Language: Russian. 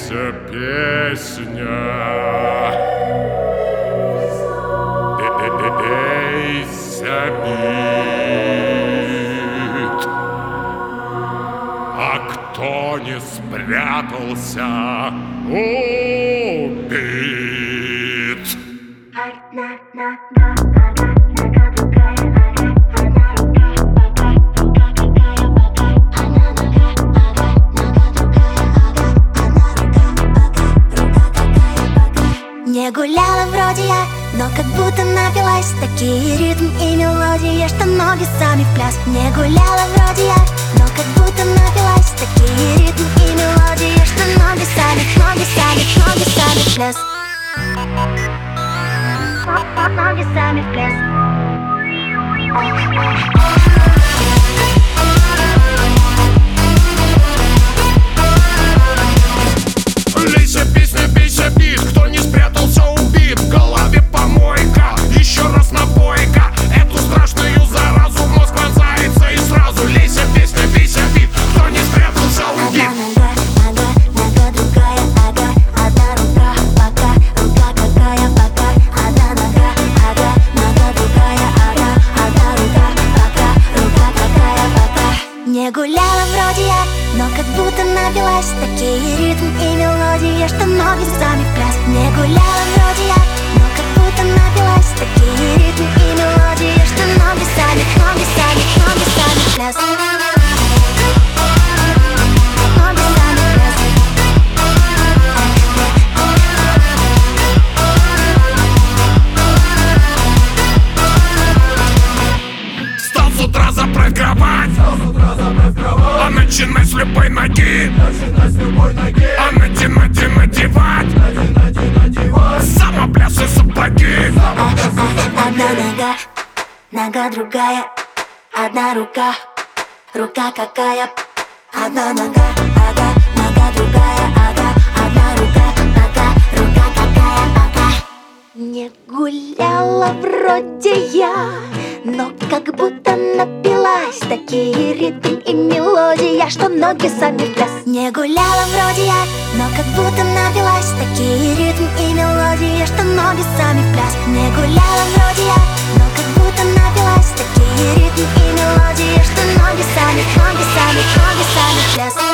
Лейся, песня, лейся, бит. А кто не спрятался, убит. Не гуляла вроде я, но как будто напилась. Такие ритм и мелодии, что ноги сами в пляс. Не гуляла вроде я, но как будто напилась. Такие ритм и мелодии, что ноги сами в пляс. Ноги сами в пляс. Лейся, песня, бейся, бит. Кто не спрятался, убит. В голове помойка, еще раз напойка. Эту страшную заразу в мозг вонзается и сразу. Лейся, песня, бейся, бит. Кто не спрятался, убит. Нога другая, ага. Одна рука, пока. Рука какая, пока. Одна нога, ага. Нога другая, ага. Одна рука, пока. Рука какая, пока. Не гуляла вроде я, но как будто напилась. Такие ритм и мелодии, что ноги сами в пляс. Не гуляла вроде я, но как будто напилась. Такие ритм и мелодии, что ноги сами в пляс. Ноги сами в пляс. Встал с утра, заправь кровать. А начинай с любой ноги. А надевать. Самоплясы сапоги. Одна нога, нога другая. Одна рука, рука какая. Одна нога, ага. Нога другая, ага. Одна рука, пока. Рука какая, пока. Не гуляла вроде я, но как будто напилась. Такие ритм и мелодия, что ноги сами в пляс. Не гуляла вроде я, но как будто напилась. Такие ритм и мелодии, что ноги сами в пляс. Не гуляла вроде я, но как будто напилась. Такие ритм и мелодии, что ноги сами в пляс.